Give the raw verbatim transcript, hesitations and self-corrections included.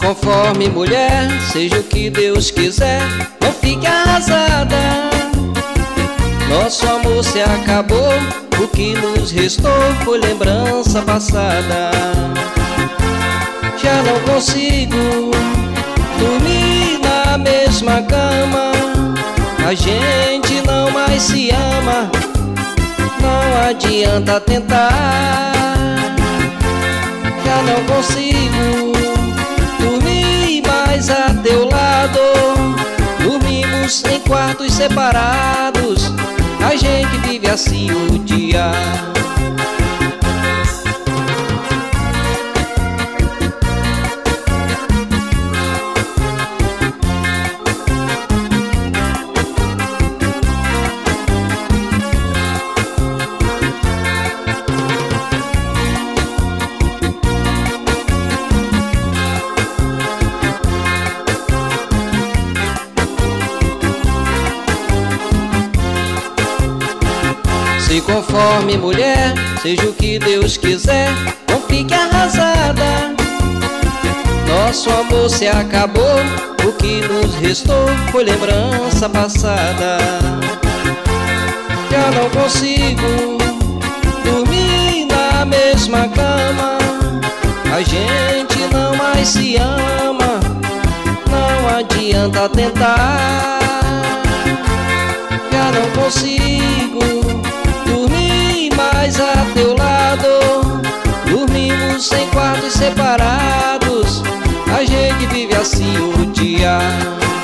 conforme, mulher, seja o que Deus quiser, não fique arrasada. Nosso amor se acabou, o que nos restou foi lembrança passada. Já não consigo dormir na mesma cama, a gente não mais se ama, não adianta tentar. Já não consigo dormir mais a teu lado, dormimos em quartos separados, a gente vive assim o dia. Se conforme, mulher, seja o que Deus quiser, não fique arrasada. Nosso amor se acabou, o que nos restou foi lembrança passada. Já não consigo dormir na mesma cama, a gente não mais se ama, não adianta tentar. Já não consigo dormir mais a teu lado, dormimos em quartos separados, a gente vive assim o dia.